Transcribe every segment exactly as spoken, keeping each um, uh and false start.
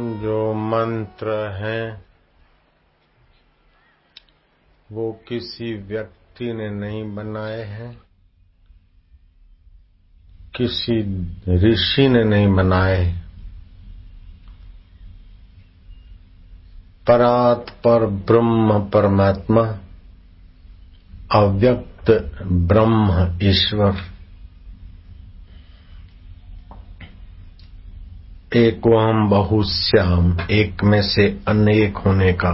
जो मंत्र हैं वो किसी व्यक्ति ने नहीं बनाए हैं, किसी ऋषि ने नहीं बनाए। परात पर ब्रह्म परमात्मा, अव्यक्त ब्रह्म ईश्वर, एक वहम बहुश्याम, एक में से अनेक होने का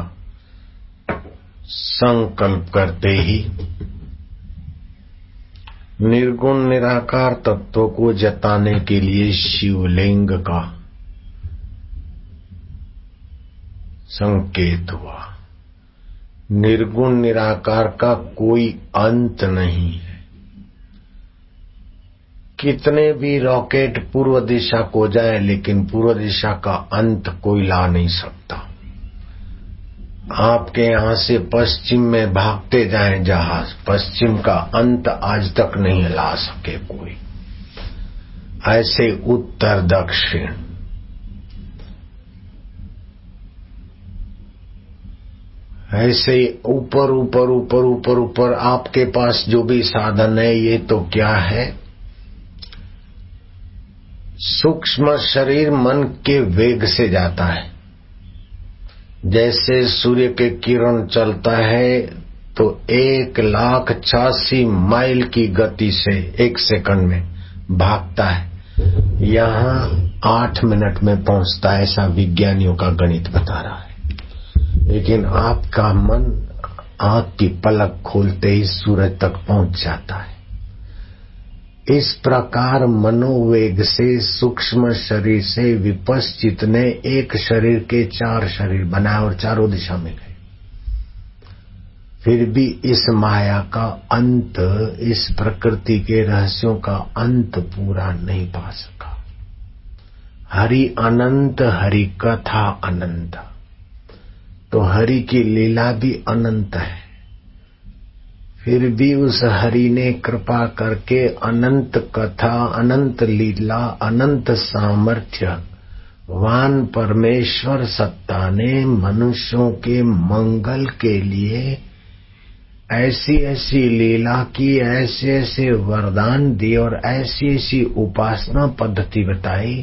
संकल्प करते ही निर्गुण निराकार तत्व को जताने के लिए शिवलिंग का संकेत हुआ। निर्गुण निराकार का कोई अंत नहीं है। कितने भी रॉकेट पूर्व दिशा को जाए, लेकिन पूर्व दिशा का अंत कोई ला नहीं सकता। आपके यहां से पश्चिम में भागते जाएं जहाज, पश्चिम का अंत आज तक नहीं ला सके कोई। ऐसे उत्तर दक्षिण, ऐसे ऊपर ऊपर ऊपर ऊपर ऊपर आपके पास जो भी साधन है, ये तो क्या है, सूक्ष्म शरीर मन के वेग से जाता है। जैसे सूर्य के किरण चलता है तो एक लाख छियासी माइल की गति से एक सेकंड में भागता है, यहाँ आठ मिनट में पहुंचता है, ऐसा विज्ञानियों का गणित बता रहा है। लेकिन आपका मन आंख की पलक खोलते ही सूरज तक पहुंच जाता है। इस प्रकार मनोवेग से, सूक्ष्म शरीर से विपश्चित ने एक शरीर के चार शरीर बनाए और चारों दिशा में गए। फिर भी इस माया का अंत, इस प्रकृति के रहस्यों का अंत पूरा नहीं पा सका। हरि अनंत, हरि कथा अनंत, तो हरि की लीला भी अनंत है। फिर भी उस हरि ने कृपा करके अनंत कथा, अनंत लीला, अनंत सामर्थ्य वान परमेश्वर सत्ता ने मनुष्यों के मंगल के लिए ऐसी ऐसी लीला की, ऐसे ऐसे वरदान दिए और ऐसी ऐसी उपासना पद्धति बताई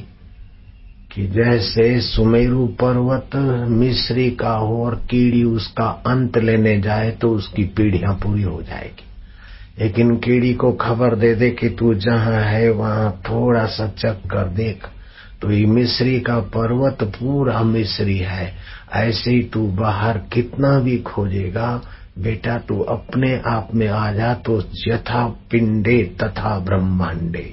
कि जैसे सुमेरु पर्वत मिस्री का हो और कीड़ी उसका अंत लेने जाए तो उसकी पीढ़ियां पूरी हो जाएगी। लेकिन कीड़ी को खबर दे दे कि तू जहां है वहां थोड़ा सा चक्कर देख, तो ये मिस्री का पर्वत पूरा मिस्री है। ऐसे ही तू बाहर कितना भी खोजेगा बेटा, तू अपने आप में आ जा तो यथा पिंडे तथा ब्रह्मांडे,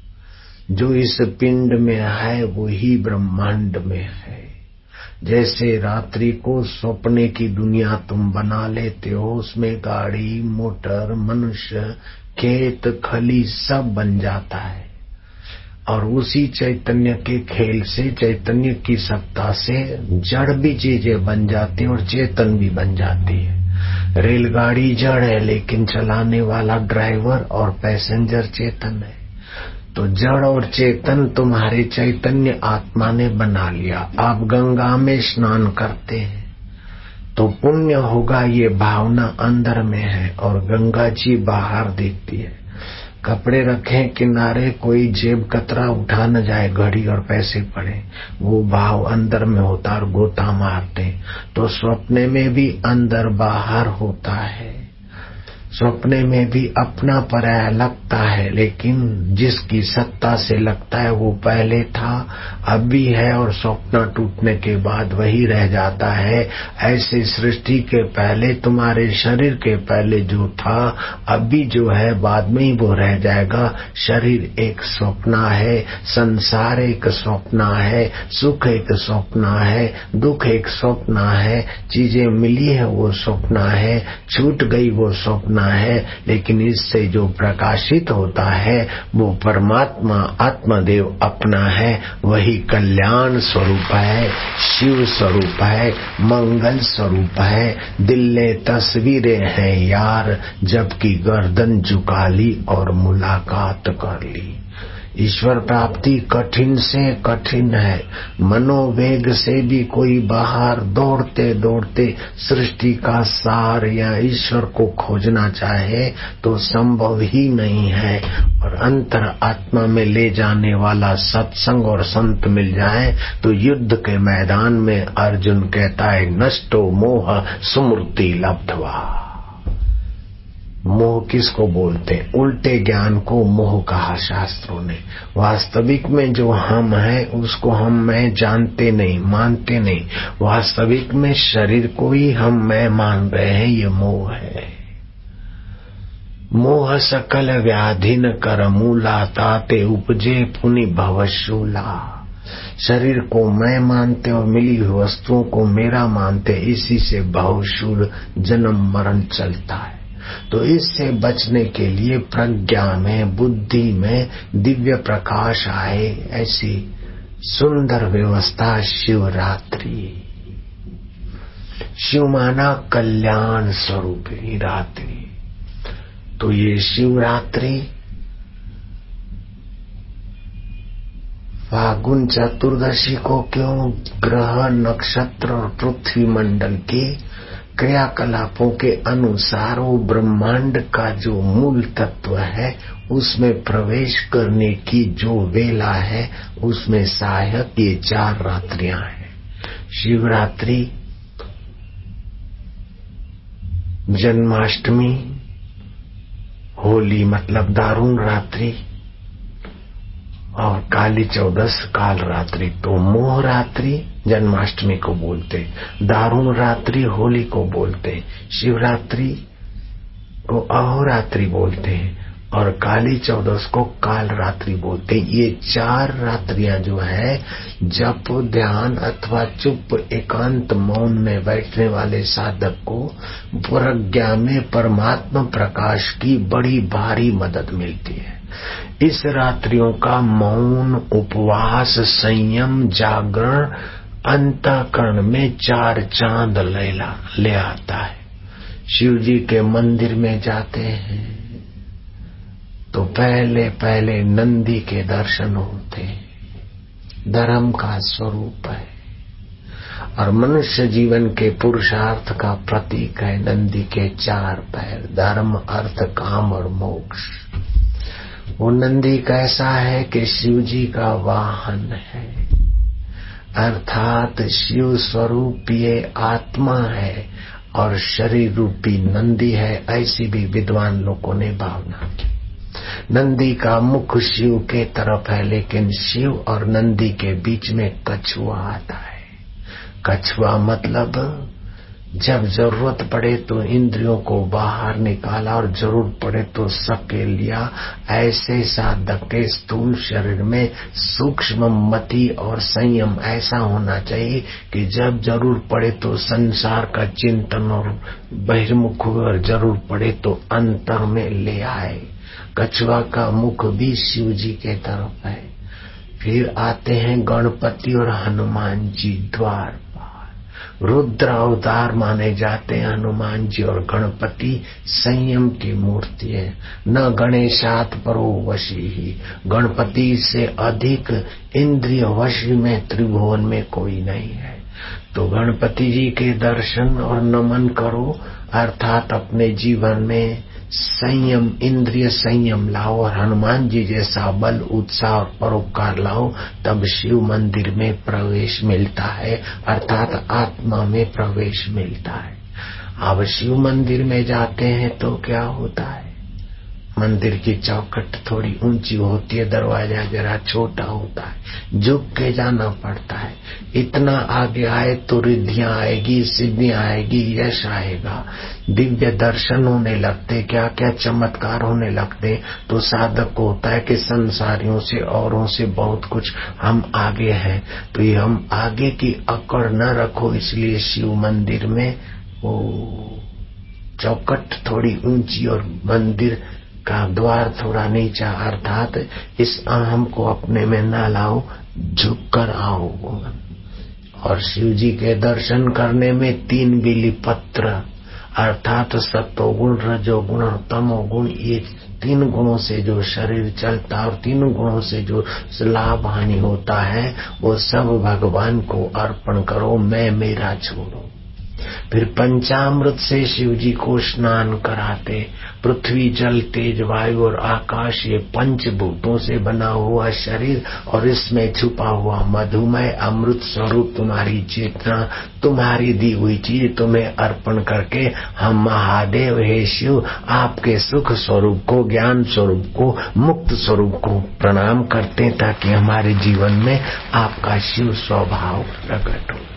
जो इस पिंड में है वो ही ब्रह्मांड में है। जैसे रात्रि को सपने की दुनिया तुम बना लेते हो, उसमें गाड़ी, मोटर, मनुष्य, खेत, खली सब बन जाता है, और उसी चैतन्य के खेल से, चैतन्य की सत्ता से जड़ भी चीजें बन जाती हैं और चेतन भी बन जाती है। रेलगाड़ी जड़ है लेकिन चलाने वाला ड्राइवर और पैसेंजर चेतन है। तो जड़ और चेतन तुम्हारे चैतन्य आत्मा ने बना लिया। आप गंगा में स्नान करते हैं तो पुण्य होगा, ये भावना अंदर में है और गंगा जी बाहर दिखती है। कपड़े रखें किनारे, कोई जेब कतरा उठा न जाए, घड़ी और पैसे पड़े, वो भाव अंदर में होता और गोता मारते। तो सपने में भी अंदर बाहर होता है। सपने में भी अपना पराया लगता है, लेकिन जिसकी सत्ता से लगता है वो पहले था, अब भी है और स्वप्न टूटने के बाद वही रह जाता है। ऐसे सृष्टि के पहले, तुम्हारे शरीर के पहले जो था, अब भी जो है बाद में ही वो रह जाएगा। शरीर एक स्वप्न है, संसार एक स्वप्न है, सुख एक स्वप्न है, दुख एक स्वप्न है, चीजें मिली है वो स्वप्न है, छूट गई वो स्वप्न है। लेकिन इससे जो प्रकाशित होता है वो परमात्मा आत्मदेव अपना है, वही कल्याण स्वरूप है, शिव स्वरूप है, मंगल स्वरूप है। दिल ने तस्वीरें हैं यार, जबकि गर्दन झुका ली और मुलाकात कर ली। ईश्वर प्राप्ति कठिन से कठिन है। मनोवेग से भी कोई बाहर दौड़ते दौड़ते सृष्टि का सार या ईश्वर को खोजना चाहे तो संभव ही नहीं है। और अंतर आत्मा में ले जाने वाला सत्संग और संत मिल जाए तो युद्ध के मैदान में अर्जुन कहता है नष्टो मोह स्मृति लब्ध्वा। मोह किसको बोलते हैं? उल्टे ज्ञान को मोह कहा शास्त्रों ने। वास्तविक में जो हम हैं उसको हम मैं जानते नहीं, मानते नहीं। वास्तविक में शरीर को ही हम मैं मान रहे हैं, ये मोह है। मोह सकल व्याधि न कर मूला, ताते उपजे पुनि भवशूला। शरीर को मैं मानते और मिली हुई वस्तुओं को मेरा मानते, इसी से भवशूल जन्म मरण चलता है। तो इससे बचने के लिए प्रज्ञा में, बुद्धि में दिव्य प्रकाश आए, ऐसी सुंदर व्यवस्था शिवरात्रि। शिव माना कल्याण स्वरूपिणी रात्रि। तो ये शिवरात्रि फागुन चतुर्दशी को क्यों ग्रह, नक्षत्र और पृथ्वी मंडल के क्रियाकलापों के अनुसार वो ब्रह्मांड का जो मूल तत्व है उसमें प्रवेश करने की जो वेला है उसमें सहायक ये चार रात्रियां हैं। शिवरात्रि, जन्माष्टमी, होली मतलब दारुण रात्रि और काली चौदस काल रात्रि। तो मोह रात्रि जन्माष्टमी को बोलते, दारुण रात्रि होली को बोलते, शिवरात्रि को अहोरात्रि बोलते हैं और काली चौदस को काल रात्रि बोलते हैं। ये चार रात्रियां जो है जप, ध्यान अथवा चुप एकांत मौन में बैठने वाले साधक को प्रज्ञा में परमात्मा प्रकाश की बड़ी भारी मदद मिलती है। इस रात्रियों का मौन, उपवास, संयम, जागरण अंतःकरण में चार चांद लेला ले आता है। शिव जी के मंदिर में जाते हैं तो पहले पहले नंदी के दर्शन होते हैं। धर्म का स्वरूप है और मनुष्य जीवन के पुरुषार्थ का प्रतीक है नंदी के चार पैर, धर्म, अर्थ, काम और मोक्ष। वो नंदी कैसा है कि शिव जी का वाहन है, अर्थात शिव स्वरूप ये आत्मा है और शरीर रूपी नंदी है। ऐसी भी विद्वान लोगों ने भावना की। नंदी का मुख शिव के तरफ है, लेकिन शिव और नंदी के बीच में कछुआ आता है। कछुआ मतलब जब जरूरत पड़े तो इंद्रियों को बाहर निकाला और जरूरत पड़े तो सकेल लिया। ऐसे साधक के स्थूल शरीर में सूक्ष्म मति और संयम ऐसा होना चाहिए कि जब जरूर पड़े तो संसार का चिंतन और बहिर्मुख और जरूर पड़े तो अंतर में ले आए। कछुआ का मुख भी शिव जी के तरफ है। फिर आते हैं गणपति और हनुमान जी द्वार। रुद्र अवतार माने जाते हैं हनुमान जी और गणपति संयम की मूर्ति है। न गणेशात परो वशी ही, गणपति से अधिक इंद्रिय वशी में त्रिभुवन में कोई नहीं है। तो गणपति जी के दर्शन और नमन करो, अर्थात अपने जीवन में संयम, इंद्रिय संयम लाओ और हनुमान जी जैसा बल, उत्साह और परोपकार लाओ, तब शिव मंदिर में प्रवेश मिलता है, अर्थात आत्मा में प्रवेश मिलता है। अब शिव मंदिर में जाते हैं तो क्या होता है? मंदिर की चौखट थोड़ी ऊंची होती है, दरवाजा जरा छोटा होता है, झुक के जाना पड़ता है। इतना आगे आए तो रिद्धियां आएगी, सिद्धियां आएगी, यश आएगा, दिव्य दर्शन होने लगते, क्या क्या चमत्कार होने लगते। तो साधक को होता है कि संसारियों से, औरों से बहुत कुछ हम आगे हैं। तो ये हम आगे की अकड़ न रखो, इसलिए शिव मंदिर में वो चौखट थोड़ी ऊंची और मंदिर का द्वार थोड़ा नीचा, अर्थात इस अहम को अपने में न लाओ, झुक कर आओ। और शिव जी के दर्शन करने में तीन बिली पत्र अर्थात सत्वगुण, रजोगुण और तमोगुण, ये तीन गुणों से जो शरीर चलता और तीन गुणों से जो लाभ हानि होता है वो सब भगवान को अर्पण करो, मैं मेरा छोड़ो। फिर पंचामृत से शिव जी को स्नान कराते। पृथ्वी, जल, तेज, वायु और आकाश, ये पंचभूतों से बना हुआ शरीर और इसमें छुपा हुआ मधुमय अमृत स्वरूप तुम्हारी चेतना, तुम्हारी दी हुई चीज तुम्हें अर्पण करके हम महादेव हे शिव आपके सुख स्वरूप को, ज्ञान स्वरूप को, मुक्त स्वरूप को प्रणाम करते, ताकि हमारे जीवन में आपका शिव स्वभाव प्रकट हो।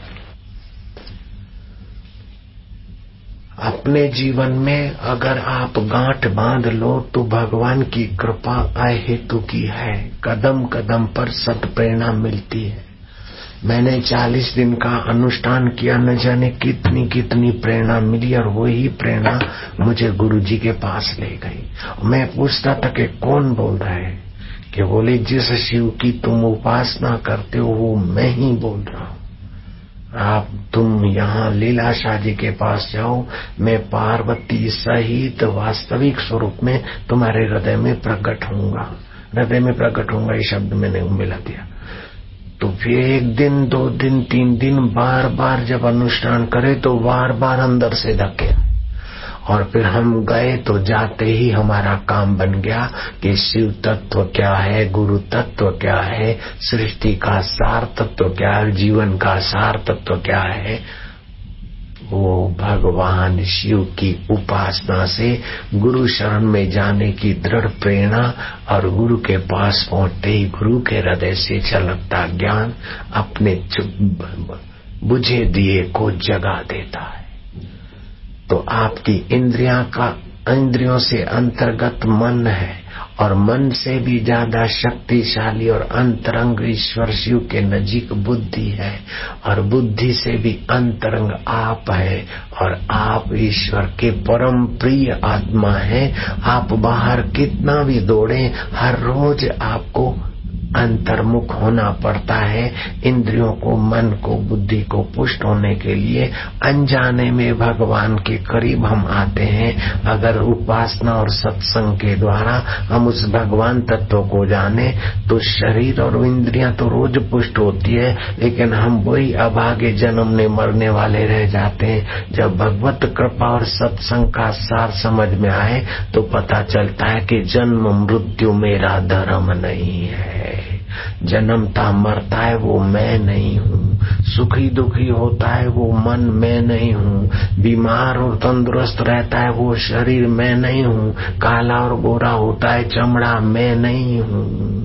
अपने जीवन में अगर आप गांठ बांध लो तो भगवान की कृपा अहेतु की है। कदम कदम पर सत्प्रेरणा मिलती है। मैंने चालीस दिन का अनुष्ठान किया, न जाने कितनी कितनी प्रेरणा मिली और वही प्रेरणा मुझे गुरु जी के पास ले गई। मैं पूछता था कि कौन बोल रहा है, कि बोले जिस शिव की तुम उपासना करते हो वो मैं ही बोल रहा हूँ। आप तुम यहाँ लीलाशाह जी के पास जाओ, मैं पार्वती सहित वास्तविक स्वरूप में तुम्हारे हृदय में प्रकट होऊंगा। हृदय में प्रकट होऊंगा ये शब्द मैंने मिला दिया। तो फिर एक दिन, दो दिन, तीन दिन, बार बार जब अनुष्ठान करे तो बार बार अंदर से धक्के, और फिर हम गए तो जाते ही हमारा काम बन गया कि शिव तत्व क्या है, गुरु तत्व क्या है, सृष्टि का सार तत्व क्या है, जीवन का सार तत्व क्या है। वो भगवान शिव की उपासना से गुरु शरण में जाने की दृढ़ प्रेरणा और गुरु के पास पहुंचते ही गुरु के हृदय से छलकता ज्ञान अपने बुझे दिए को जगा देता है। तो आपकी इंद्रियां का इंद्रियों से अंतर्गत मन है और मन से भी ज्यादा शक्तिशाली और अंतरंग ईश्वर शिव के नजीक बुद्धि है और बुद्धि से भी अंतरंग आप है और आप ईश्वर के परम प्रिय आत्मा है। आप बाहर कितना भी दौड़े, हर रोज आपको अंतर्मुख होना पड़ता है। इंद्रियों को, मन को, बुद्धि को पुष्ट होने के लिए अनजाने में भगवान के करीब हम आते हैं। अगर उपासना और सत्संग के द्वारा हम उस भगवान तत्व को जाने तो शरीर और इंद्रियां तो रोज पुष्ट होती है, लेकिन हम वही अभागे जन्मने मरने वाले रह जाते हैं। जब भगवत कृपा और सत्संग का सार समझ में आए तो पता चलता है कि जन्म मृत्यु मेरा धर्म नहीं है। जन्मता मरता है वो मैं नहीं हूँ, सुखी दुखी होता है वो मन मैं नहीं हूँ, बीमार और तंदुरुस्त रहता है वो शरीर मैं नहीं हूँ, काला और गोरा होता है चमड़ा मैं नहीं हूँ।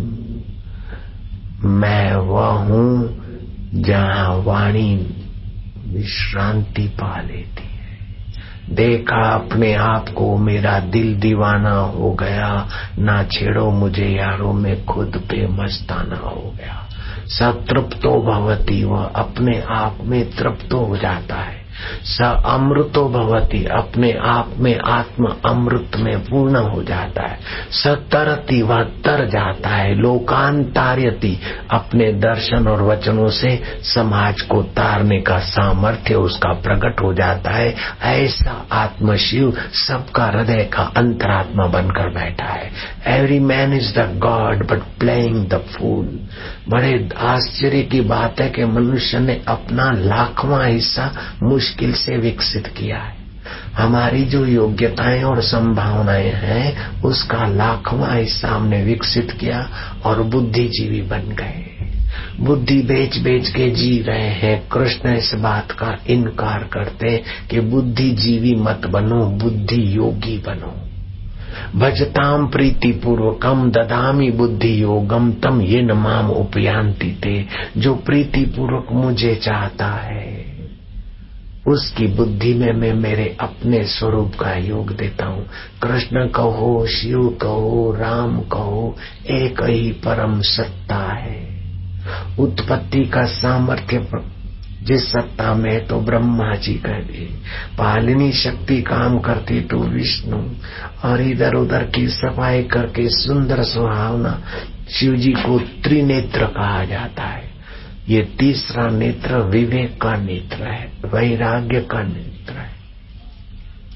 मैं वह हूँ जहाँ वाणी विश्रांति पा लेती है। देखा अपने आप को, मेरा दिल दीवाना हो गया, ना छेड़ो मुझे यारो, मैं खुद पे मस्ताना हो गया। सतृप्तो भवति, वह अपने आप में तृप्त हो जाता है। स अमृतो भवति, अपने आप में आत्म अमृत में पूर्ण हो जाता है। सतरति, वह तर जाता है। लोकांतार्यति, अपने दर्शन और वचनों से समाज को तारने का सामर्थ्य उसका प्रकट हो जाता है। ऐसा आत्म शिव सबका हृदय का अंतरात्मा बनकर बैठा है। Every man is the god but playing the fool. बड़े आश्चर्य की बात है कि मनुष्य ने अपना लाखवां हिस्सा मुश्किल से विकसित किया है। हमारी जो योग्यताएं और संभावनाएं हैं उसका लाखवां हिस्सा हमने विकसित किया और बुद्धिजीवी बन गए। बुद्धि बेच बेच के जी रहे हैं। कृष्ण इस बात का इनकार करते कि बुद्धिजीवी मत बनो, बुद्धि योगी बनो। भजताम प्रीति पूर्वकम ददामी बुद्धि योगम तम ये न माम उपयांति ते। जो प्रीति पूर्वक मुझे चाहता है उसकी बुद्धि में मैं मेरे अपने स्वरूप का योग देता हूँ। कृष्ण कहो, शिव कहो, राम कहो, एक ही परम सत्ता है। उत्पत्ति का सामर्थ्य जिस सत्ता में तो ब्रह्मा जी कह दिए, पालनी शक्ति काम करती तो विष्णु, और इधर उधर की सफाई करके सुंदर सुहावना शिव जी को त्रिनेत्र कहा जाता है। ये तीसरा नेत्र विवेक का नेत्र है, वैराग्य का नेत्र है।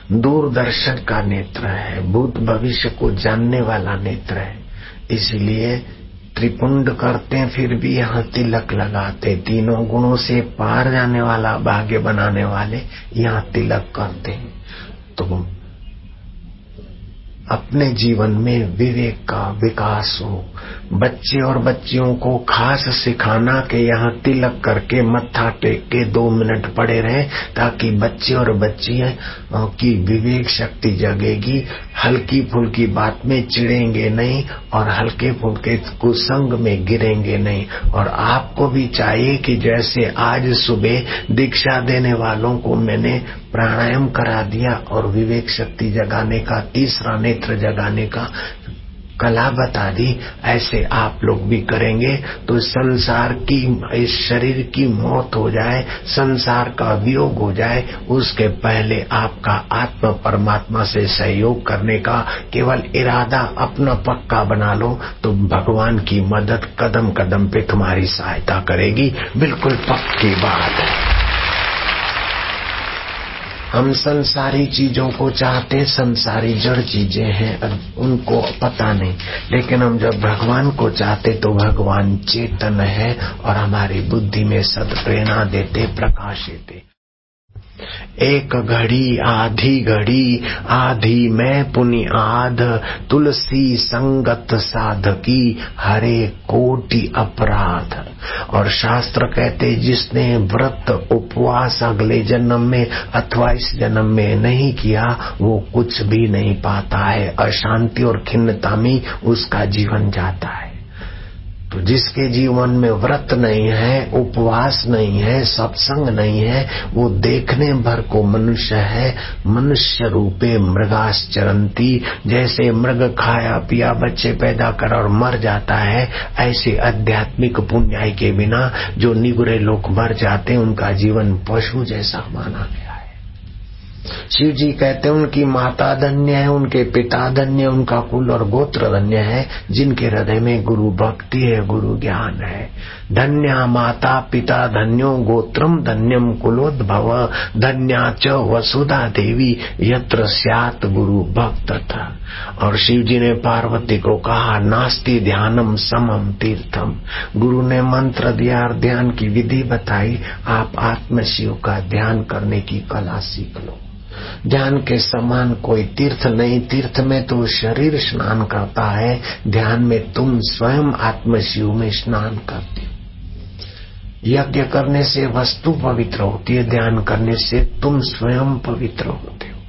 दूरदर्शन का नेत्र है, भूत भविष्य को जानने वाला नेत्र है। इसलिए त्रिपुंड करते हैं फिर भी यहाँ तिलक लगाते। तीनों गुणों से पार जाने वाला भाग्य बनाने वाले यहाँ तिलक करते हैं। तो अपने जीवन में विवेक का विकास हो। बच्चे और बच्चियों को खास सिखाना कि यहाँ तिलक करके मत्था टेक के दो मिनट पड़े रहे, ताकि बच्चे और बच्चियां की विवेक शक्ति जगेगी, हल्की फुल्की बात में चिढ़ेंगे नहीं और हल्के फुल्के कुसंग में गिरेंगे नहीं। और आपको भी चाहिए कि जैसे आज सुबह दीक्षा देने वालों को मैंने प्राणायाम करा दिया और विवेक शक्ति जगाने का, तीसरा नेत्र जगाने का कला बता दी, ऐसे आप लोग भी करेंगे तो संसार की, इस शरीर की मौत हो जाए, संसार का वियोग हो जाए, उसके पहले आपका आत्मा परमात्मा से सहयोग करने का केवल इरादा अपना पक्का बना लो, तो भगवान की मदद कदम कदम पे तुम्हारी सहायता करेगी। बिल्कुल पक्की बात है। हम संसारी चीजों को चाहते, संसारी जड़ चीजें हैं, उनको पता नहीं, लेकिन हम जब भगवान को चाहते तो भगवान चेतन है और हमारी बुद्धि में सद प्रेरणा देते, प्रकाश देते। एक घड़ी आधी घड़ी आधी मैं पुनि आध, तुलसी संगत साधकी हरे कोटि अपराध। और शास्त्र कहते जिसने व्रत उपवास अगले जन्म में अथवा इस जन्म में नहीं किया वो कुछ भी नहीं पाता है, अशांति और खिन्नता में उसका जीवन जाता है। तो जिसके जीवन में व्रत नहीं है, उपवास नहीं है, सत्संग नहीं है, वो देखने भर को मनुष्य है। मनुष्य रूपे मृगाश्चरंती, जैसे मृग खाया पिया बच्चे पैदा कर और मर जाता है, ऐसे आध्यात्मिक पुण्याई के बिना जो निगुरे लोग मर जाते हैं, उनका जीवन पशु जैसा माना गया है। शिव जी कहते हैं उनकी माता धन्य है, उनके पिता धन्य, उनका कुल और गोत्र धन्य है, जिनके हृदय में गुरु भक्ति है, गुरु ज्ञान है। धन्या माता पिता धन्यो गोत्रम धन्यम कुलोद्भव, धन्या च वसुधा देवी यत्र स्यात् गुरु भक्त था। और शिव जी ने पार्वती को कहा नास्ति ध्यानम समम तीर्थम। गुरु ने मंत्र दिया और ध्यान की विधि बताई, आप आत्म शिव का ध्यान करने की कला सीख लो। ध्यान के समान कोई तीर्थ नहीं, तीर्थ में तो शरीर स्नान करता है, ध्यान में तुम स्वयं आत्म शिव में स्नान करते हो। यज्ञ करने से वस्तु पवित्र होती है, ध्यान करने से तुम स्वयं पवित्र होते हो।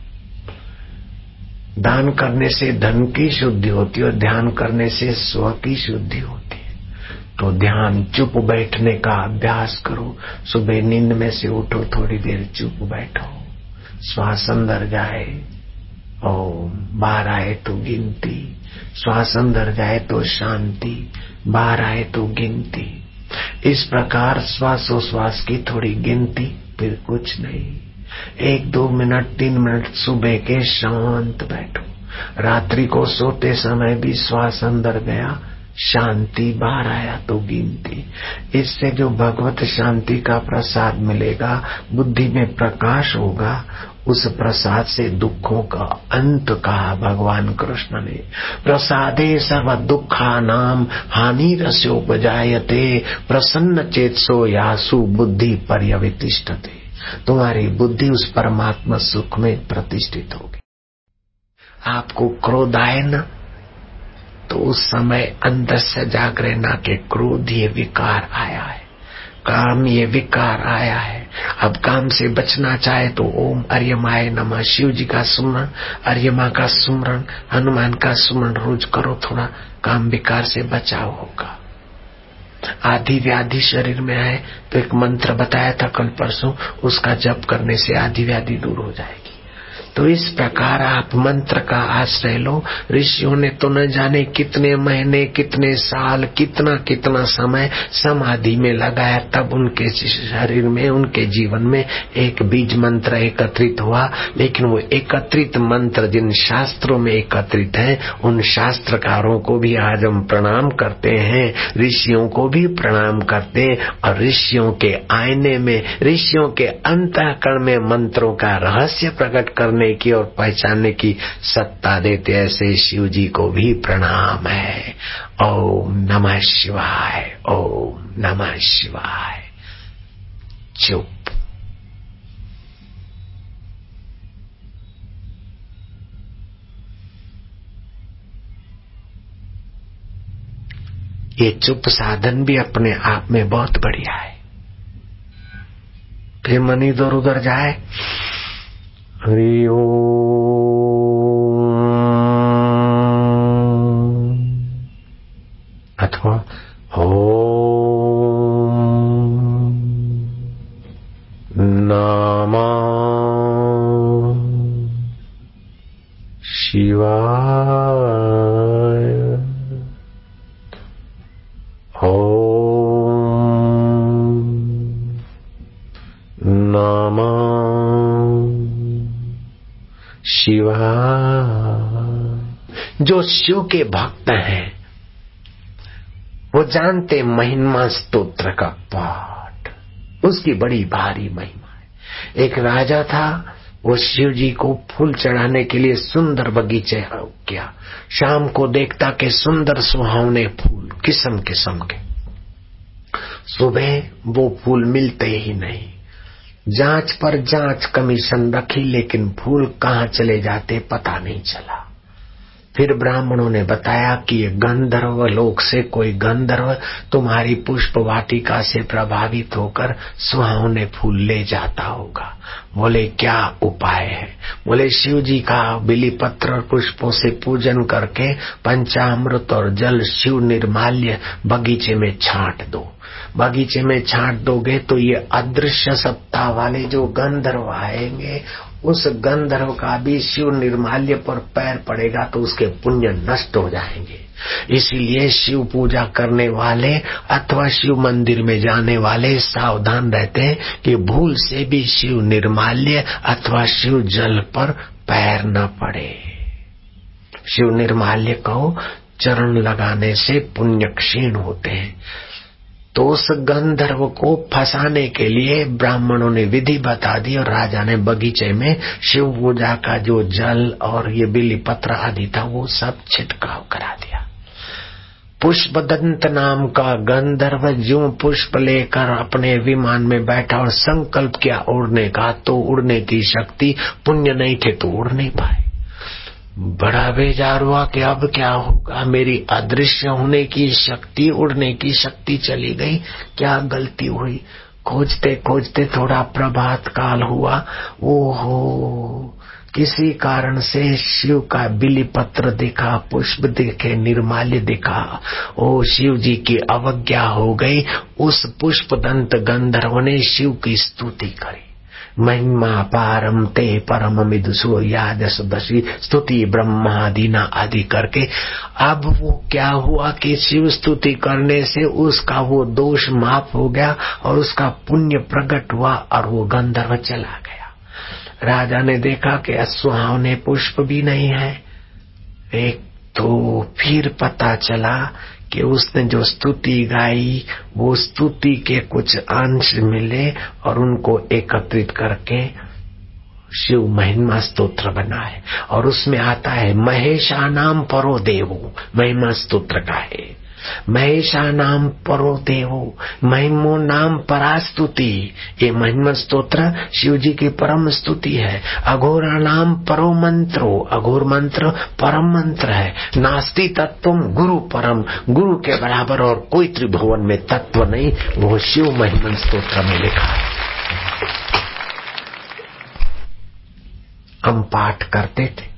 दान करने से धन की शुद्धि होती है और ध्यान करने से स्व की शुद्धि होती है। तो ध्यान चुप बैठने का अभ्यास करो। सुबह नींद में से उठो, थोड़ी देर चुप बैठो, श्वास अंदर जाए ओम, बाहर आए तो गिनती, श्वास अंदर जाए तो शांति, बाहर आए तो गिनती। इस प्रकार श्वासोश्वास की थोड़ी गिनती, फिर कुछ नहीं, एक दो मिनट तीन मिनट सुबह के शांत बैठो। रात्रि को सोते समय भी श्वास अंदर गया, शांति, बाहर आया तो गिनती। इससे जो भगवत शांति का प्रसाद मिलेगा, बुद्धि में प्रकाश होगा, उस प्रसाद से दुखों का अंत कहा भगवान कृष्ण ने। प्रसादे सर्व दुखा नाम हानि रस्योपजायते, प्रसन्न चेतसो यासु बुद्धि पर्यवतिष्ठते। तुम्हारी बुद्धि उस परमात्मा सुख में प्रतिष्ठित होगी। आपको क्रोध आए न, तो उस समय अंदर से जाग रहना के क्रोध ये विकार आया है, काम ये विकार आया है। अब काम से बचना चाहे तो ओम अर्यमाय नमः, शिव जी का सुमरण, अर्यमा का सुमरण, हनुमान का सुमरण रोज करो, थोड़ा काम विकार से बचाव होगा। आदि व्याधि शरीर में आए तो एक मंत्र बताया था कल परसों, उसका जप करने से आदि व्याधि दूर हो जाएगी। तो इस प्रकार आप मंत्र का आश्रय लो। ऋषियों ने तो न जाने कितने महीने, कितने साल, कितना कितना समय समाधि में लगाया, तब उनके शरीर में, उनके जीवन में एक बीज मंत्र एकत्रित हुआ। लेकिन वो एकत्रित मंत्र जिन शास्त्रों में एकत्रित है, उन शास्त्रकारों को भी आज हम प्रणाम करते हैं, ऋषियों को भी प्रणाम करते, और ऋषियों के आईने में, ऋषियों के अंतःकरण में मंत्रों का रहस्य प्रकट करने जानने की और पहचानने की सत्ता देते, ऐसे शिव जी को भी प्रणाम है। ओम नमः शिवाय, ओम नमः शिवाय। चुप। ये चुप साधन भी अपने आप में बहुत बढ़िया है। फिर मन इधर उधर जाए, हरि ओम, अथवा ओम नमः शिवाय, ओम नमः शिवाय। जो शिव के भक्त हैं वो जानते महिमा स्तोत्र का पाठ, उसकी बड़ी भारी महिमा है। एक राजा था, वो शिव जी को फूल चढ़ाने के लिए सुंदर बगीचे किया। शाम को देखता कि सुंदर सुहावने फूल किस्म किस्म के, सुबह वो फूल मिलते ही नहीं। जांच पर जांच कमीशन रखी, लेकिन फूल कहाँ चले जाते पता नहीं चला। फिर ब्राह्मणों ने बताया कि ये गंधर्व लोक से कोई गंधर्व तुम्हारी पुष्प वाटिका से प्रभावित होकर सुहावने फूल ले जाता होगा। बोले क्या उपाय है? बोले शिव जी का बिलीपत्र और पुष्पों से पूजन करके पंचामृत और जल शिव निर्माल्य बगीचे में छांट दो। बगीचे में छांट दोगे तो ये अदृश्य सत्ता वाले जो गंधर्व आएंगे, उस गंधर्व का भी शिव निर्माल्य पर पैर पड़ेगा तो उसके पुण्य नष्ट हो जाएंगे। इसीलिए शिव पूजा करने वाले अथवा शिव मंदिर में जाने वाले सावधान रहते हैं कि भूल से भी शिव निर्माल्य अथवा शिव जल पर पैर न पड़े। शिव निर्माल्य को चरण लगाने से पुण्य क्षीण होते हैं। तो उस गंधर्व को फंसाने के लिए ब्राह्मणों ने विधि बता दी और राजा ने बगीचे में शिव पूजा का जो जल और ये बिलीपत्र आदि था वो सब छिड़काव करा दिया। पुष्पदंत नाम का गंधर्व जो पुष्प लेकर अपने विमान में बैठा और संकल्प किया उड़ने का, तो उड़ने की शक्ति, पुण्य नहीं थे तो उड़ नहीं पाए। बड़ा बेजार हुआ कि अब क्या होगा, मेरी अदृश्य होने की शक्ति, उड़ने की शक्ति चली गई, क्या गलती हुई। खोजते खोजते थोड़ा प्रभात काल हुआ। ओहो, किसी कारण से शिव का बिलीपत्र दिखा, पुष्प दिखे, निर्माल्य दिखा। ओ शिव जी की अवज्ञा हो गई। उस पुष्पदंत गंधर्व ने शिव की स्तुति करी। महिमा पारम ते परम मिदुसो याद सुदशी स्तुति ब्रह्मादीना आदि करके अब वो क्या हुआ कि शिव स्तुति करने से उसका वो दोष माफ हो गया और उसका पुण्य प्रकट हुआ और वो गंधर्व चला गया। राजा ने देखा कि सुहावने पुष्प भी नहीं है। एक तो फिर पता चला कि उसने जो स्तुति गाई वो स्तुति के कुछ अंश मिले और उनको एकत्रित करके शिव महिमा स्तोत्र बना है। और उसमें आता है महेशानाम परो देवो, महिमा स्तोत्र का है। महेशानाम परो देवो, महिमो नाम परास्तुति, ये महिमा स्तोत्र शिव जी की परम स्तुति है। अघोरा नाम परो मंत्रो, अघोर मंत्र परम मंत्र है। नास्ति तत्वम गुरु परम, गुरु के बराबर और कोई त्रिभुवन में तत्व नहीं, वो शिव महिमा स्तोत्र में लिखा है। हम पाठ करते थे,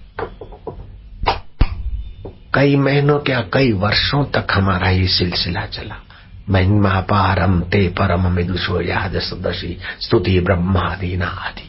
कई महीनों क्या कई वर्षों तक हमारा ये सिलसिला चला। महिमा पारम ते परम मिदुषो याद सुदशी स्तुति ब्रह्मादीना आदि।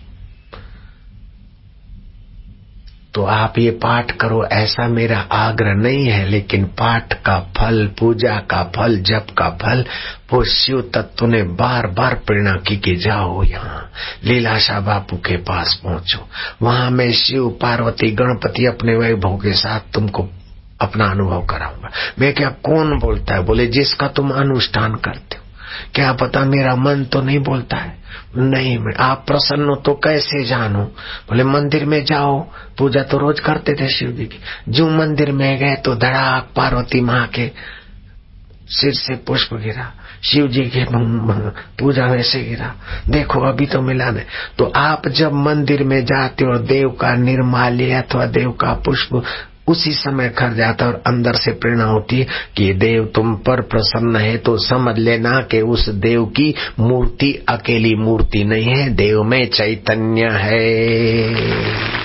तो आप ये पाठ करो ऐसा मेरा आग्रह नहीं है, लेकिन पाठ का फल, पूजा का फल, जप का फल वो शिव तत्व ने बार बार प्रेरणा की कि जाओ यहाँ लीलाशाह बापू के पास पहुंचो, वहां मैं शिव पार्वती गणपति अपने वैभव के साथ तुमको अपना अनुभव कराऊंगा। मैं क्या, कौन बोलता है? बोले जिसका तुम अनुष्ठान करते हो। क्या पता मेरा मन तो नहीं बोलता है, नहीं, मैं आप प्रसन्न हो तो कैसे जानूं? बोले मंदिर में जाओ, पूजा तो रोज करते थे शिव जी की। जो मंदिर में गए तो धड़ाक पार्वती माँ के सिर से पुष्प गिरा, शिव जी के पूजा वैसे गिरा। देखो अभी तो मिला नहीं। तो आप जब मंदिर में जाते हो, देव का निर्माल्य अथवा देव का पुष्प उसी समय खर जाता और अंदर से प्रेरणा होती है कि देव तुम पर प्रसन्न है, तो समझ लेना कि उस देव की मूर्ति अकेली मूर्ति नहीं है, देव में चैतन्य है।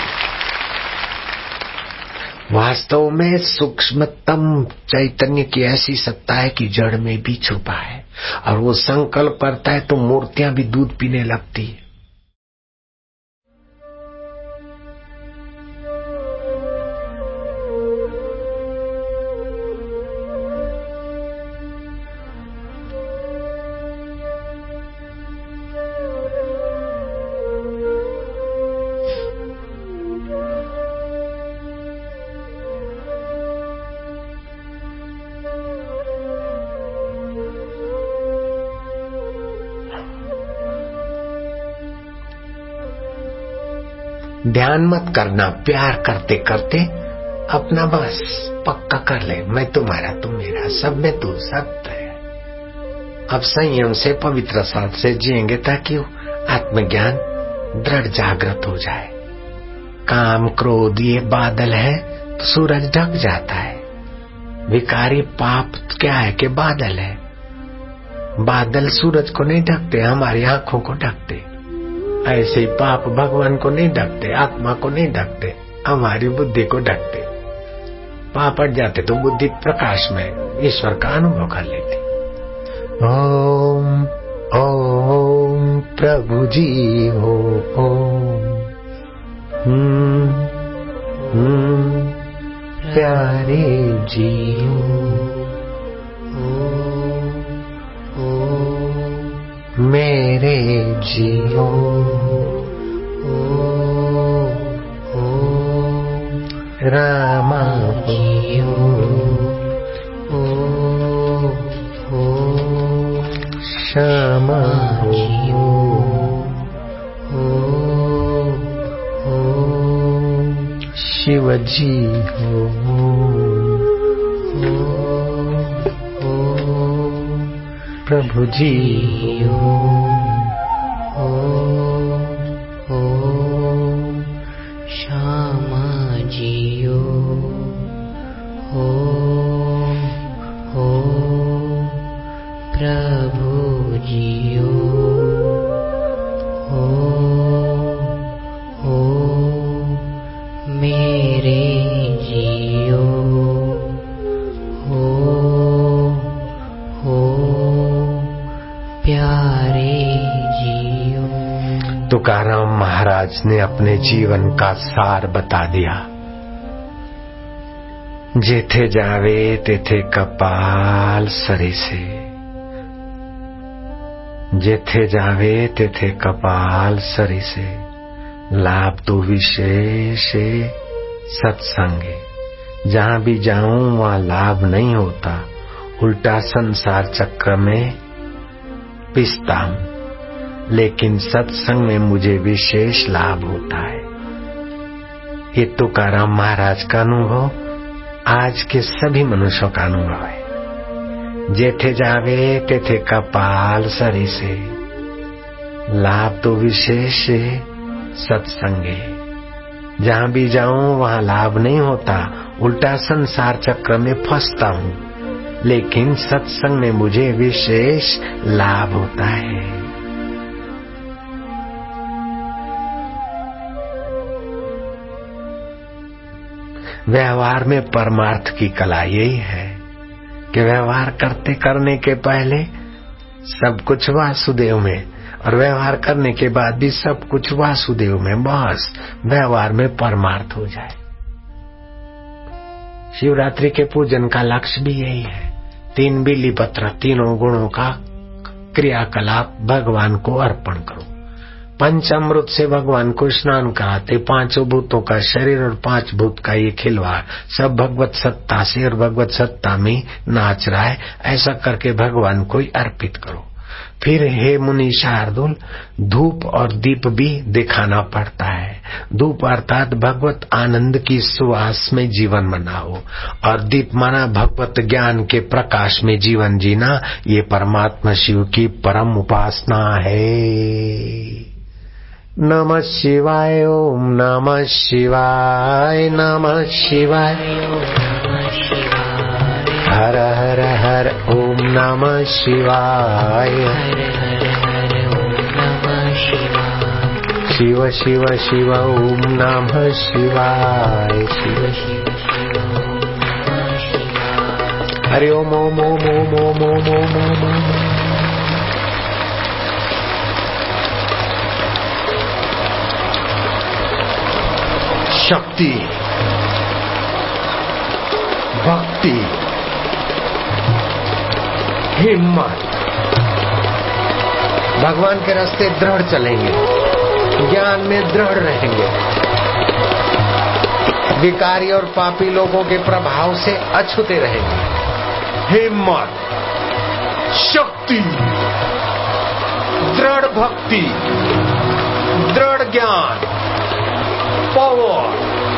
वास्तव में सूक्ष्मतम चैतन्य की ऐसी सत्ता है कि जड़ में भी छुपा है, और वो संकल्प करता है तो मूर्तियां भी दूध पीने लगती है। ध्यान मत करना, प्यार करते करते अपना बस पक्का कर ले, मैं तुम्हारा तुम मेरा, सब में तू सब है। अब संयम से पवित्र साथ से जिएंगे ताकि आत्मज्ञान दृढ़ जागृत हो जाए। काम क्रोध ये बादल है तो सूरज ढक जाता है। विकारी पाप क्या है कि बादल है, बादल सूरज को नहीं ढकते, हमारी आंखों को ढकते। ऐसे ही पाप भगवान को नहीं ढकते, आत्मा को नहीं ढकते, हमारी बुद्धि को ढकते। पाप हट जाते तो बुद्धि प्रकाश में ईश्वर का अनुभव कर लेती। ओम ओम प्रभु जी हो ओम, हम्म हम्म प्यारे जी हो मेरे जियो, ओ ओ रामा जियो, ओ ओ श्यामा जियो, ओ ओ शिव जी हो, ओ ओ प्रभु जी हो, ओ ओ श्यामा जियो, ओ ओ प्रभु जियो, ओ ओ मेरे जियो, ओ प्यारे जियो। तुकाराम महाराज ने अपने जीवन का सार बता दिया। जेथे जावे तेथे कपाल सरिसे, जेथे जावे तेथे कपाल सरिसे, लाभ तो विशेष सत्संगे। जहाँ भी जाऊं वहाँ लाभ नहीं होता, उल्टा संसार चक्र में पिसता हूं, लेकिन सत्संग में मुझे विशेष लाभ होता है। ये तुकाराम महाराज का अनुभव आज के सभी मनुष्यों का अनुभव है। जेठे जावे तेथे कपाल सरिसे, लाभ तो विशेष सत्संगे। जहाँ भी जाऊं वहाँ लाभ नहीं होता, उल्टा संसार चक्र में फंसता हूँ, लेकिन सत्संग में मुझे विशेष लाभ होता है। व्यवहार में परमार्थ की कला यही है कि व्यवहार करते करने के पहले सब कुछ वासुदेव में, और व्यवहार करने के बाद भी सब कुछ वासुदेव में, बस व्यवहार में परमार्थ हो जाए। शिवरात्रि के पूजन का लक्ष्य भी यही है। तीन बिल्ली पत्र, तीनों गुणों का क्रियाकलाप भगवान को अर्पण करो। पंचामृत से भगवान को स्नान कराते, पांचों भूतों का शरीर और पांच भूत का ये खिलवाड़ सब भगवत सत्ता से और भगवत सत्ता में नाच रहा है, ऐसा करके भगवान को ही अर्पित करो। फिर हे मुनि शार्दुल, धूप और दीप भी दिखाना पड़ता है। धूप अर्थात भगवत आनंद की सुवास में जीवन मनाओ, और दीप माना भगवत ज्ञान के प्रकाश में जीवन जीना। ये परमात्मा शिव की परम उपासना है। नमः शिवाय, ओम नमः शिवाय, नमः शिवाय, हर हर हर ओम नमः शिवाय, शिव शिव शिव ओम नमः शिवाय, शिव शिव हरि ओम ओम ओम ओम ओम ओम ओम ओम ओम। शक्ति, भक्ति, हिम्मत, भगवान के रास्ते दृढ़ चलेंगे, ज्ञान में दृढ़ रहेंगे, विकारी और पापी लोगों के प्रभाव से अछूते रहेंगे। हिम्मत, शक्ति, दृढ़ भक्ति, दृढ़ ज्ञान, पावर।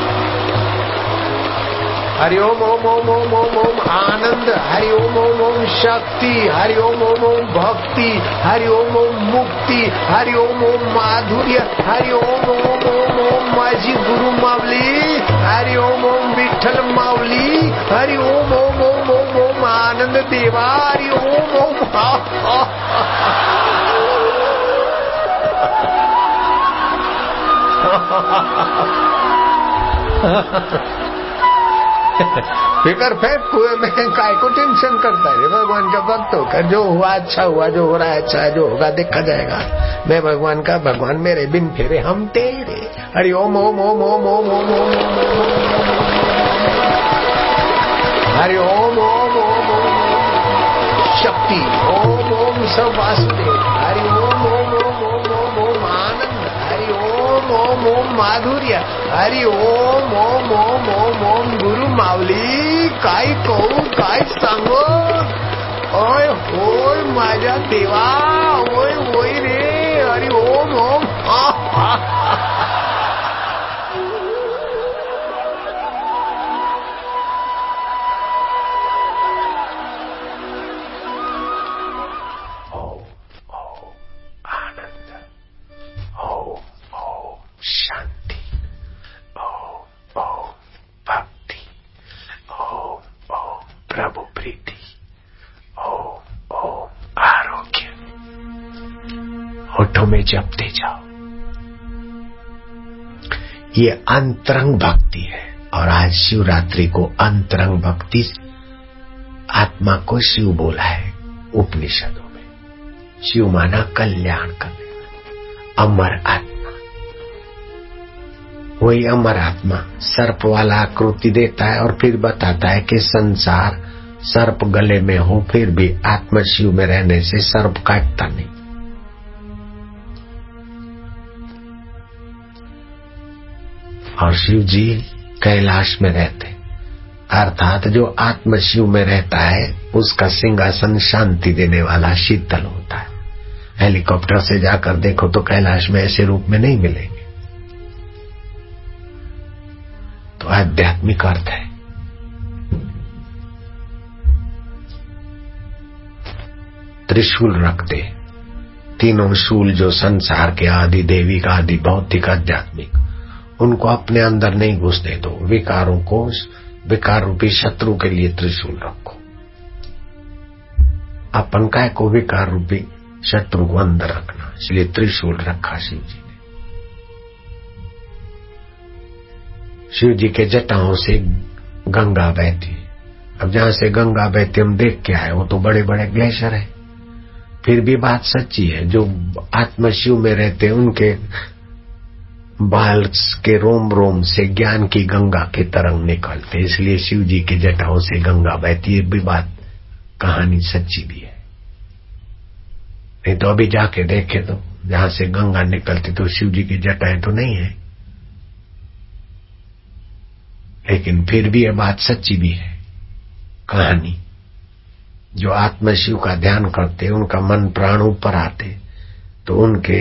हरि ओम ओम ओम ओम ओम ओम आनंद, हरि ओम ओम ओम शक्ति, हरि ओम ओम ओम भक्ति, हरि ओम ओम मुक्ति, हरि ओम ओम माधुर्य, हरि ओम ओम ओम ओम माझी गुरु मावली, हरि ओम ओम विठ्ठल मावली, हरि ओम ओम ओम ओम ओम आनंद देवा, हरि ओम ओम। फिकर फेंक कुएं में, काय को टेंशन करता है। भगवान का भक्त होकर जो हुआ अच्छा हुआ, जो हो रहा है अच्छा है, जो होगा देखा जाएगा। मैं भगवान का, भगवान मेरे बिन फेरे हम तेरे। हरि ओम ओम ओम ओम ओम ओम ओम हरि ओम ओम ओम ओम शक्ति, ओम ओम सब वासुदेव, हरि ओम ओम ओम ओम ओम ओम आनंद, हरि ओम ओम ओम माधुर्य, हरि ओम ओम ओम ओम ओम गुरु माऊली। काय कहू काय सांगो, ओय होय माझ्या देवा, ओय ओय रे, हरि ओम ओम। शांति, ओम ओम भक्ति, ओम ओम प्रभु प्रीति, ओम ओम आरोग्य। होठों में जपते जाओ। ये अंतरंग भक्ति है, और आज शिवरात्रि को अंतरंग भक्ति आत्मा को शिव बोला है उपनिषदों में। शिव माना कल्याण करने, अमर आत्मा। वही अमर आत्मा सर्प वाला आकृति देता है और फिर बताता है कि संसार सर्प गले में हो, फिर भी आत्मा शिव में रहने से सर्प काटता नहीं। और शिव जी कैलाश में रहते, अर्थात जो आत्मा शिव में रहता है उसका सिंहासन शांति देने वाला शीतल होता है। हेलीकॉप्टर से जाकर देखो तो कैलाश में ऐसे रूप में नहीं मिलेंगे। तो आध्यात्मिक अर्थ है। त्रिशूल रखते, तीनों शूल जो संसार के आदि देविक आदि भौतिक आध्यात्मिक, उनको अपने अंदर नहीं घुसने दो। विकारों को, विकार रूपी शत्रु के लिए त्रिशूल रखो। अपन काय को विकार रूपी शत्रु को अंदर रखना, इसलिए त्रिशूल रखा शिव जी ने। शिव जी के जटाओं से गंगा बहती। अब जहां से गंगा बहती हम देख के आए, वो तो बड़े बड़े ग्लेशियर है। फिर भी बात सच्ची है, जो आत्मा शिव में रहते उनके बाल के रोम रोम से ज्ञान की गंगा के तरंग निकलते, इसलिए शिव जी की जटाओं से गंगा बहती है। भी बात कहानी सच्ची भी है। नहीं तो अभी जाके देखे तो जहां से गंगा निकलती तो शिव जी की जटाएं तो नहीं है, लेकिन फिर भी यह बात सच्ची भी है। कहानी जो आत्मशिव का ध्यान करते, उनका मन प्राण ऊपर आते, तो उनके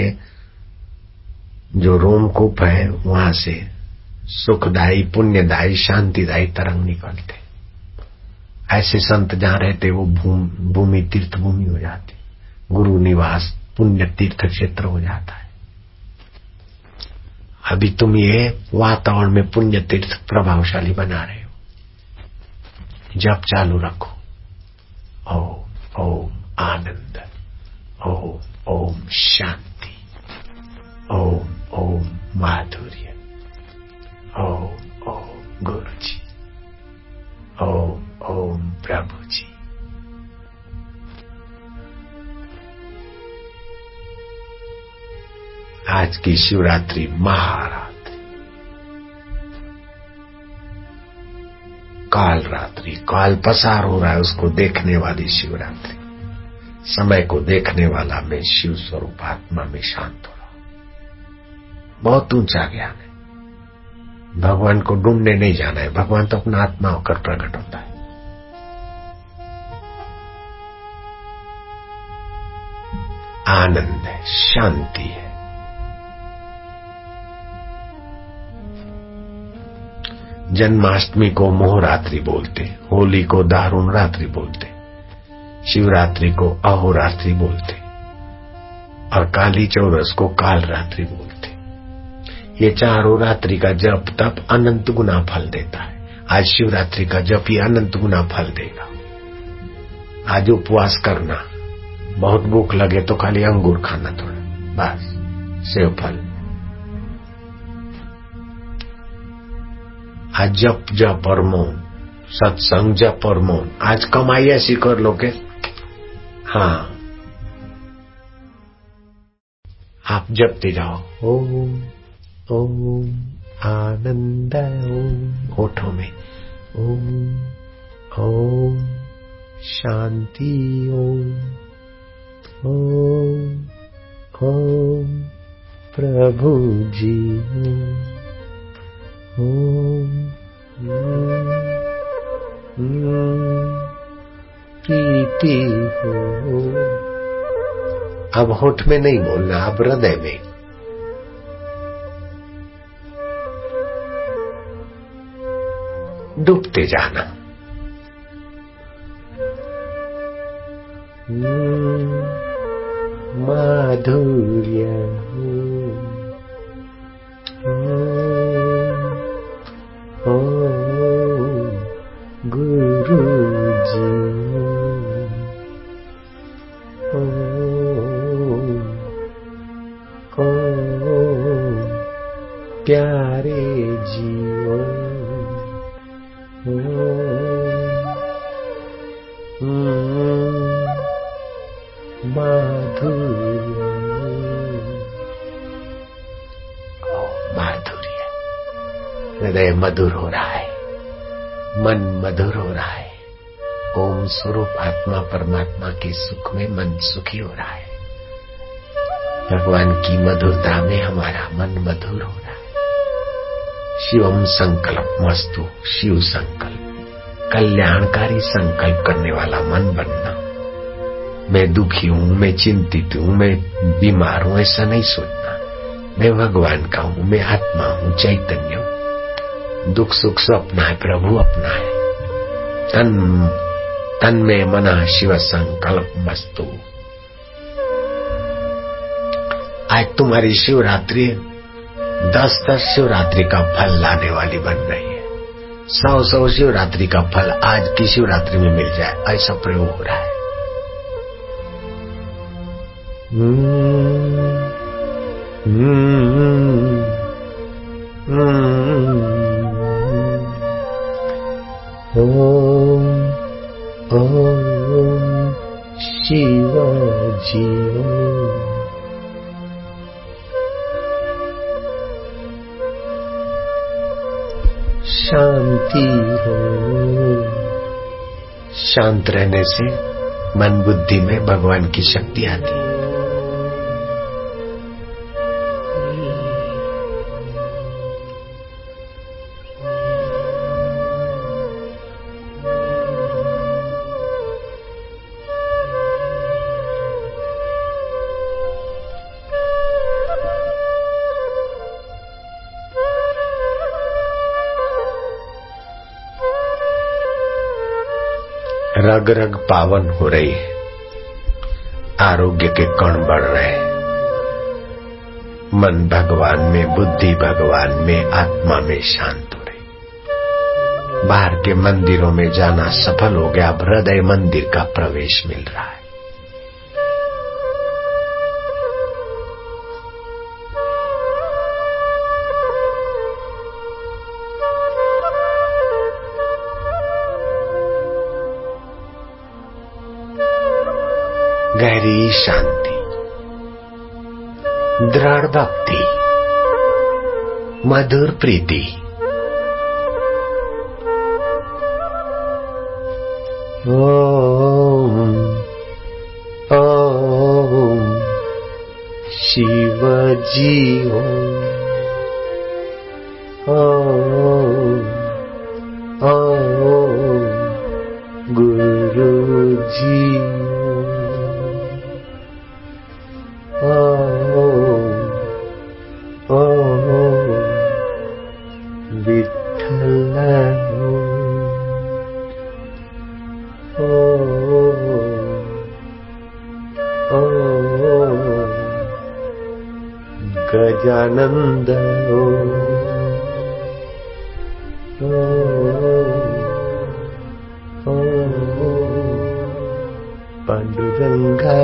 जो रोमकूप है वहां से सुखदायी, पुण्यदायी, शांतिदायी तरंग निकलते। ऐसे संत जहां रहते वो भूमि तीर्थ भूमि हो जाती, गुरु निवास पुण्य तीर्थ क्षेत्र हो जाता है। अभी तुम ये वातावरण में पुण्य तीर्थ प्रभावशाली बना रहे हो। जप चालू रखो। ओम ओम आनंद, ओम ओम शांति, ओम ओम माधुर्य, ओम ओम गुरु जी, ओम ओम प्रभु जी। आज की शिवरात्रि महारात्रि, काल रात्रि, काल पसार हो रहा है उसको देखने वाली शिवरात्रि, समय को देखने वाला मैं शिव स्वरूप आत्मा में शांत हो रहा हूं। बहुत ऊंचा ज्ञान है। भगवान को ढूंढने नहीं जाना है, भगवान तो अपना आत्मा होकर प्रकट होता है। आनंद है, शांति है। जन्माष्टमी को मोहरात्रि बोलते, होली को दारुण रात्रि बोलते, शिवरात्रि को अहोरात्रि बोलते और काली चौदस को काल रात्रि बोलते। ये चारों रात्रि का जप तप अनंत गुना फल देता है। आज शिवरात्रि का जप ही अनंत गुना फल देगा। आज उपवास करना, बहुत भूख लगे तो खाली अंगूर खाना थोड़ा, बस सेव फल। आज जप जप और मौन, सत्संग जप और मौन। आज कमाई ऐसी कर लो के हाँ आप जपते जाओ। ओम ओम आनंद, ओम होठों में, ओम ओम शांति, ओम ओम ओम प्रभु जी, ओम प्रीति हो। अब होठ में नहीं बोलना, अब हृदय में। डूबते जाना। माधुर्य हो गुरु जी, ओ प्यारे जियो, माधुर्य, माधुर्य। हृदय मधुर हो रहा है, मन मधुर हो रहा है। ओम स्वरूप आत्मा परमात्मा के सुख में मन सुखी हो रहा है। भगवान की मधुरता में हमारा मन मधुर हो रहा है। शिवम संकल्प मस्तु, शिव संकल्प, कल्याणकारी संकल्प करने वाला मन बनना। मैं दुखी हूं, मैं चिंतित हूं, मैं बीमार हूं, ऐसा नहीं सोचना। मैं भगवान का हूं, मैं आत्मा हूं, चैतन्य हूं। दुख सुख स्वप्न है, प्रभु अपना है। तन तन में मना शिव संकल्प मस्तु। आज तुम्हारी शिवरात्रि दस दस शिवरात्रि का फल लाने वाली बन रही है। सौ सौ शिवरात्रि का फल आज की शिवरात्रि में मिल जाए, ऐसा प्रयोग हो रहा है। ओम ओम शिव जी, शांति हो। शांत रहने से मन बुद्धि में भगवान की शक्ति आती है। रग रग पावन हो रही है, आरोग्य के कण बढ़ रहे हैं, मन भगवान में, बुद्धि भगवान में, आत्मा में शांत हो रही। बाहर के मंदिरों में जाना सफल हो गया, अब हृदय मंदिर का प्रवेश मिल रहा है। गहरी शांति, दृढ़ भक्ति, मधुर प्रीति, ओम ओम शिव जी ओम ओम गुरु जी गजानंद ओम पांडुरंगा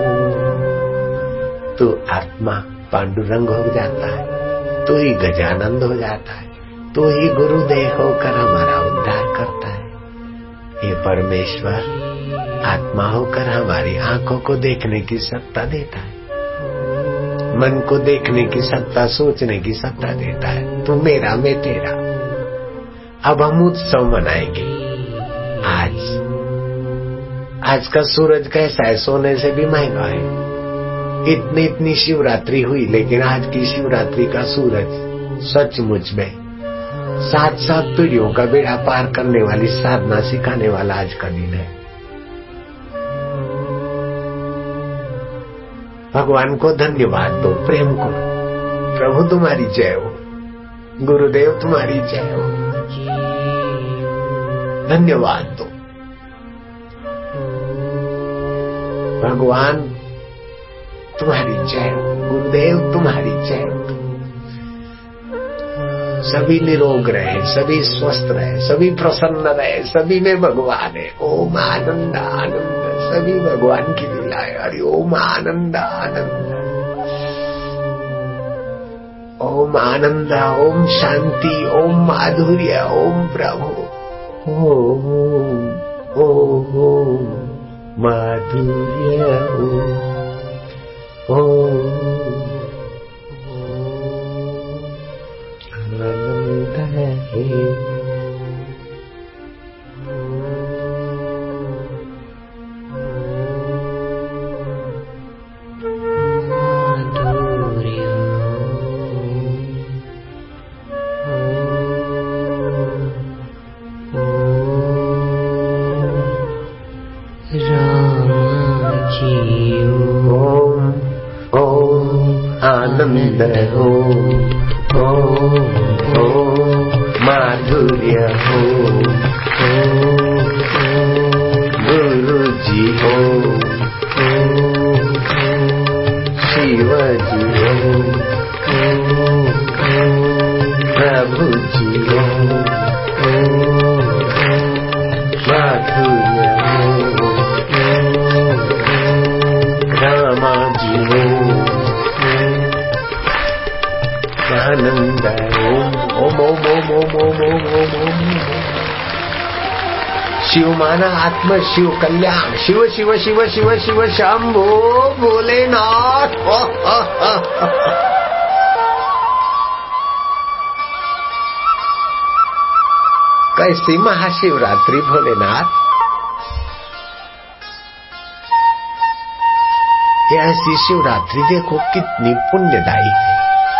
तो आत्मा पांडुरंग हो जाता है, तो ही गजानंद हो जाता है, तो ही गुरुदेव होकर हमारा उद्धार करता है। ये परमेश्वर आत्मा होकर हमारी आंखों को देखने की सत्ता देता है, मन को देखने की सत्ता, सोचने की सत्ता देता है। तू मेरा, मैं तेरा। अब हम उत्सव मनाएंगे। आज आज का सूरज कैसा है? सोने से भी महंगा है। इतनी इतनी शिवरात्रि हुई, लेकिन आज की शिवरात्रि का सूरज सचमुच में सात सात पीढ़ियों का बेड़ा पार करने वाली साधना सिखाने वाला आज का दिन है। भगवान को धन्यवाद दो, प्रेम करो। प्रभु तुम्हारी जय हो, गुरुदेव तुम्हारी जय हो। धन्यवाद दो भगवान, तुम्हारी जय हो, गुरुदेव तुम्हारी जय हो। सभी निरोग रहे, सभी स्वस्थ रहे, सभी प्रसन्न रहे, सभी में भगवान है। ओम आनंद आनंद, सभी भगवान की लीला है। हरि ओम आनंद आनंद, ओम आनंद, ओम शांति, ओम माधुर्य, ओम प्रभु, ओम ओम माधुर्य, ओम आनंद है। आनंद हो, ओम ओम माधुर्य हो, गुरु जी हो, शिव जी हो, प्रभु जी हो, माधुर्य हो, रामा जी हो, आनंद ओम ओम ओम ओम ओम ओम ओम ओम ओम। शिव माना आत्म शिव कल्याण, शिव शिव शिव शिव शिव शंभो भोलेनाथ। कैसी महाशिवरात्रि भोलेनाथ। ये ऐसी शिवरात्रि देखो कितनी पुण्यदायी है।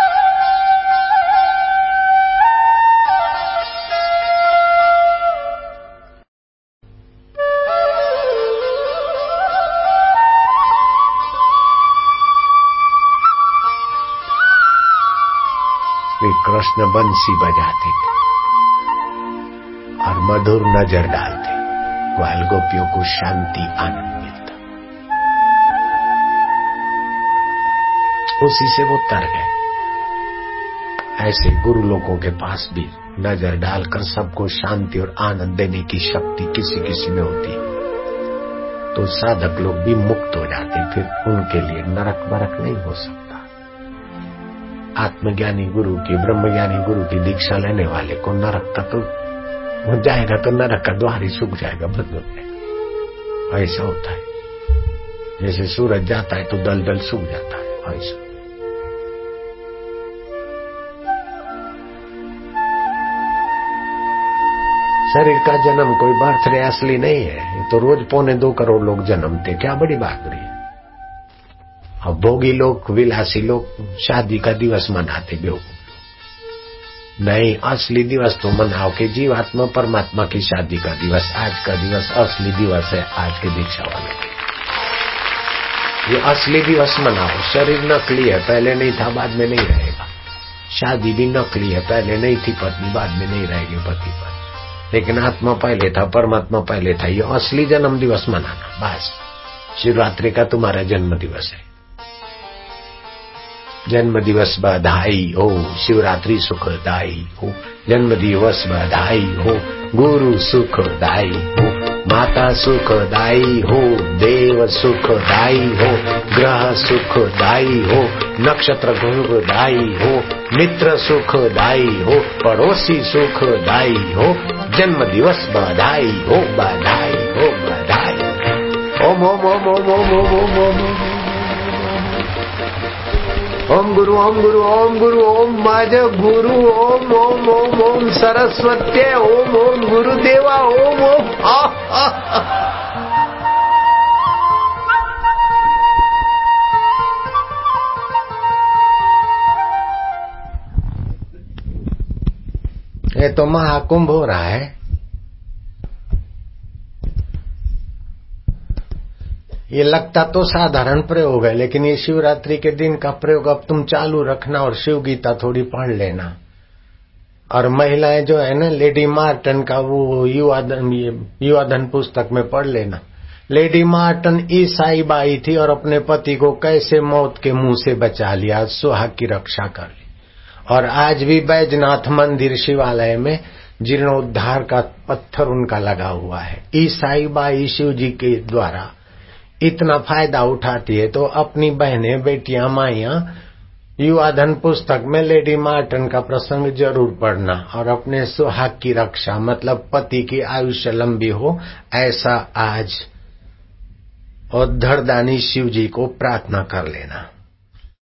कृष्ण बंसी बजाते थे और मधुर नजर डालते। ग्वाल गोपियों को शांति आनंद मिलता। उसी से वो तर गए। ऐसे गुरु लोगों के पास भी नजर डालकर सबको शांति और आनंद देने की शक्ति किसी किसी में होती है, तो साधक लोग भी मुक्त हो जाते, फिर उनके लिए नरक बरक नहीं हो सकता। आत्मज्ञानी गुरु की, ब्रह्मज्ञानी गुरु की दीक्षा लेने वाले को नरक का तो हो जाएगा, तो नरक का द्वार ही सूख जाएगा, बंद हो जाएगा। ऐसा होता है, जैसे सूरज जाता है तो दलदल सूख जाता है, ऐसा। शरीर का जन्म कोई बर्थडे असली नहीं है, ये तो रोज पौने दो करोड़ लोग जन्मते, क्या बड़ी बात रही है। अब भोगी लोग, विलासी लोग शादी का दिवस मनाते, बेवकूफ नहीं। असली दिवस तो मनाओ कि जीवात्मा परमात्मा की शादी का दिवस, आज का दिवस असली दिवस है, आज के दीक्षा वाले ये असली दिवस मनाओ। शरीर नकली है, पहले नहीं था बाद में नहीं रहेगा। शादी भी नकली है, पहले नहीं थी पत्नी बाद में नहीं रहेगी पति पत्नी, लेकिन आत्मा पहले था, परमात्मा पहले था। ये असली जन्म दिवस मनाना, बस। शिवरात्रि का तुम्हारा जन्म दिवस है। जन्म दिवस बधाई हो, शिवरात्रि सुखदाई हो। जन्म दिवस बधाई हो, गुरु सुखदाई हो, माता सुखदाई हो, देव सुखदाई हो, ग्रह सुखदाई हो, नक्षत्र गुरुदाई हो, मित्र सुखदाई हो, पड़ोसी सुखदाई हो। जन्म दिवस बधाई हो, बधाई हो, बधाई। ओम ओम ओम ओम ओम ओम ओम ओम ओम गुरु ओम गुरु ओम गुरु ओम माज गुरु ओम ओम ओम ओम सरस्वत्ये ओम ओम गुरुदेवा ओम ओम। आ, आ, आ। ये तो महाकुंभ हो रहा है। ये लगता तो साधारण प्रयोग है, लेकिन ये शिवरात्रि के दिन का प्रयोग अब तुम चालू रखना और शिव गीता थोड़ी पढ़ लेना। और महिलाएं जो है ना, लेडी मार्टन का वो युवाधन युवाधन पुस्तक में पढ़ लेना। लेडी मार्टन ईसाई बाई थी और अपने पति को कैसे मौत के मुंह से बचा लिया, सुहाग की रक्षा कर ली। और आज भी बैजनाथ मंदिर शिवालय में जीर्णोद्धार का पत्थर उनका लगा हुआ है। ईसाई बाई शिव जी के द्वारा इतना फायदा उठाती है, तो अपनी बहनें, बेटियां, माइयां युवाधन पुस्तक में लेडी मार्टन का प्रसंग जरूर पढ़ना और अपने सुहाग की रक्षा, मतलब पति की आयुष्य लंबी हो, ऐसा आज और धड़दानी शिव जी को प्रार्थना कर लेना।